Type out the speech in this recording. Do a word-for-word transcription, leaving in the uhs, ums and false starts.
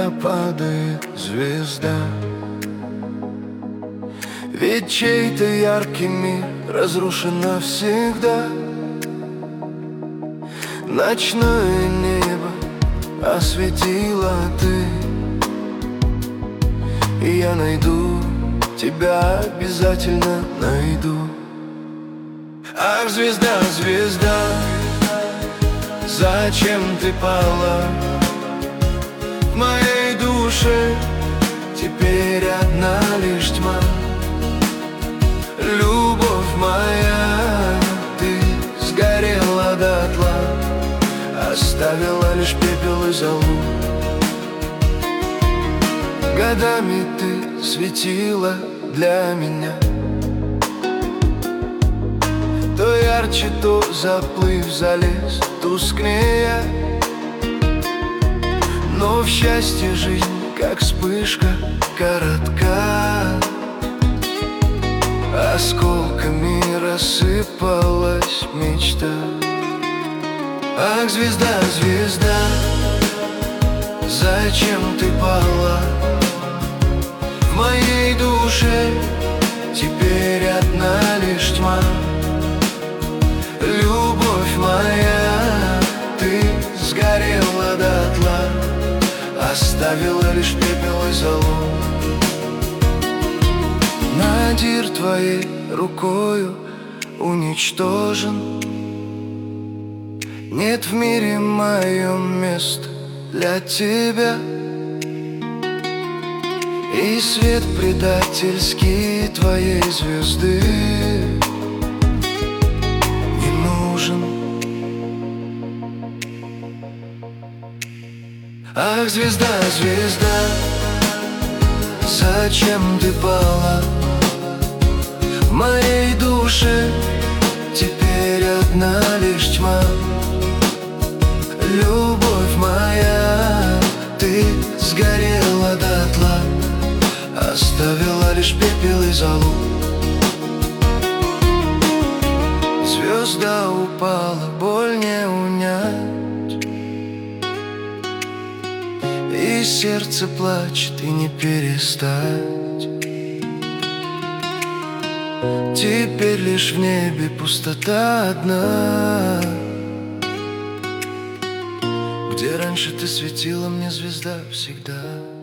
меня падает звезда. Ведь чей-то яркий мир разрушен навсегда. Ночное небо осветила ты, и я найду тебя, обязательно найду. Ах, звезда, звезда, зачем ты пала? В моей душе теперь одна лишь тьма. Любовь моя, ты сгорела дотла, оставила лишь пепел и золу. Годами ты светила для меня, то ярче, то заплыв за лес тускнее. Но в счастье жизнь, как вспышка, коротка. Осколками рассыпалась мечта. Ах, звезда, звезда, зачем ты пала? В моей душе теперь одна лишь тьма. Любовь моя, ты сгорела дотла, оставила лишь пепел и золу. Надир твоей рукою уничтожен. Нет в мире моем места для тебя, и свет предательский твоей звезды не нужен. Ах, звезда, звезда, зачем ты пала? В моей душе теперь одна лишь тьма. Любовь моя, ты сгорела дотла, оставила лишь пепел и золу. Звезда упала, боль не унять, и сердце плачет, и не перестать. Теперь лишь в небе пустота одна, где раньше ты светила мне, звезда, всегда.